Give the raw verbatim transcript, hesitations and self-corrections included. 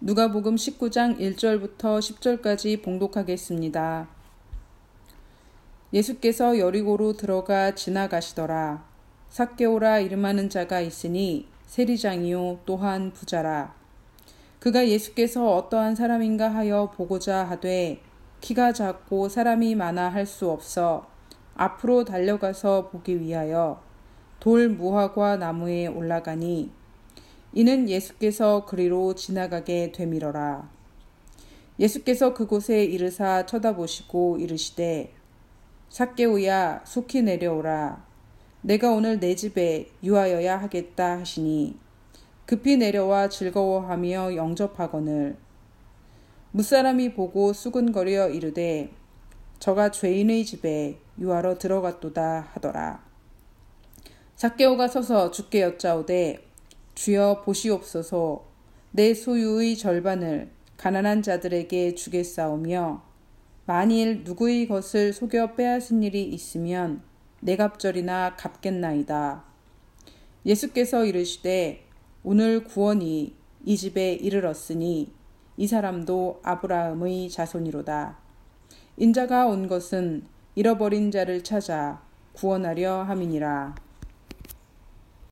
누가복음 십구 장 일 절부터 십 절까지 봉독하겠습니다. 예수께서 여리고로 들어가 지나가시더라. 삭개오라 이름하는 자가 있으니 세리장이요 또한 부자라. 그가 예수께서 어떠한 사람인가 하여 보고자 하되 키가 작고 사람이 많아 할 수 없어 앞으로 달려가서 보기 위하여 돌 무화과 나무에 올라가니 이는 예수께서 그리로 지나가게 되밀어라. 예수께서 그곳에 이르사 쳐다보시고 이르시되 삭개오야 속히 내려오라. 내가 오늘 내 집에 유하여야 하겠다 하시니 급히 내려와 즐거워하며 영접하거늘. 무사람이 보고 수근거려 이르되 저가 죄인의 집에 유하러 들어갔도다 하더라. 삭개오가 서서 주께 여짜오되 주여 보시옵소서. 내 소유의 절반을 가난한 자들에게 주겠사오며 만일 누구의 것을 속여 빼앗은 일이 있으면 내 갑절이나 갚겠나이다. 예수께서 이르시되 오늘 구원이 이 집에 이르렀으니 이 사람도 아브라함의 자손이로다. 인자가 온 것은 잃어버린 자를 찾아 구원하려 함이니라.